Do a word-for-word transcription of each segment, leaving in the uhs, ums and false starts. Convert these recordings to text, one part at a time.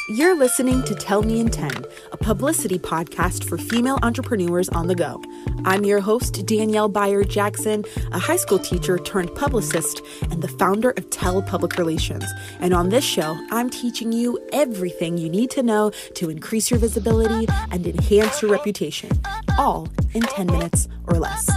You're listening to Tell Me in ten, a publicity podcast for female entrepreneurs on the go. I'm your host, Danielle Byer-Jackson, a high school teacher turned publicist and the founder of Tell Public Relations. And on this show, I'm teaching you everything you need to know to increase your visibility and enhance your reputation, all in ten minutes or less.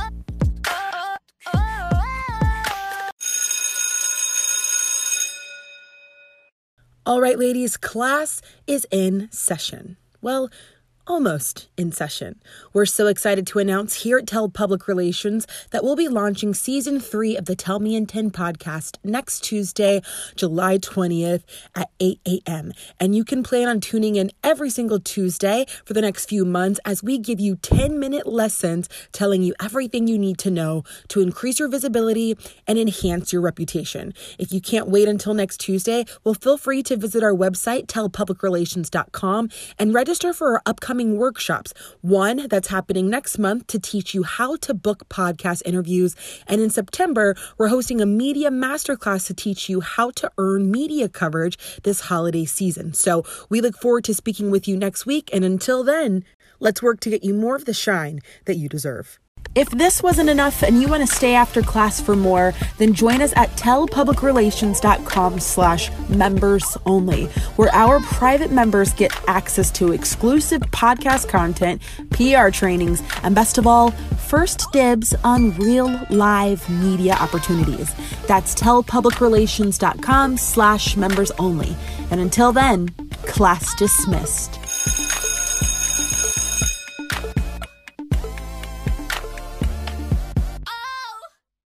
All right, ladies, class is in session. Well, almost in session. We're so excited to announce here at Tell Public Relations that we'll be launching season three of the Tell Me in ten podcast next Tuesday, July twentieth at eight a.m. And you can plan on tuning in every single Tuesday for the next few months as we give you ten-minute lessons telling you everything you need to know to increase your visibility and enhance your reputation. If you can't wait until next Tuesday, well, feel free to visit our website, tell public relations dot com, and register for our upcoming workshops. One that's happening next month to teach you how to book podcast interviews. And in September, we're hosting a media masterclass to teach you how to earn media coverage this holiday season. So we look forward to speaking with you next week. And until then, let's work to get you more of the shine that you deserve. If this wasn't enough and you want to stay after class for more, then join us at tell public relations dot com slash members only, where our private members get access to exclusive podcast content, P R trainings, and best of all, first dibs on real live media opportunities. That's tell public relations dot com slash members only. And until then, class dismissed.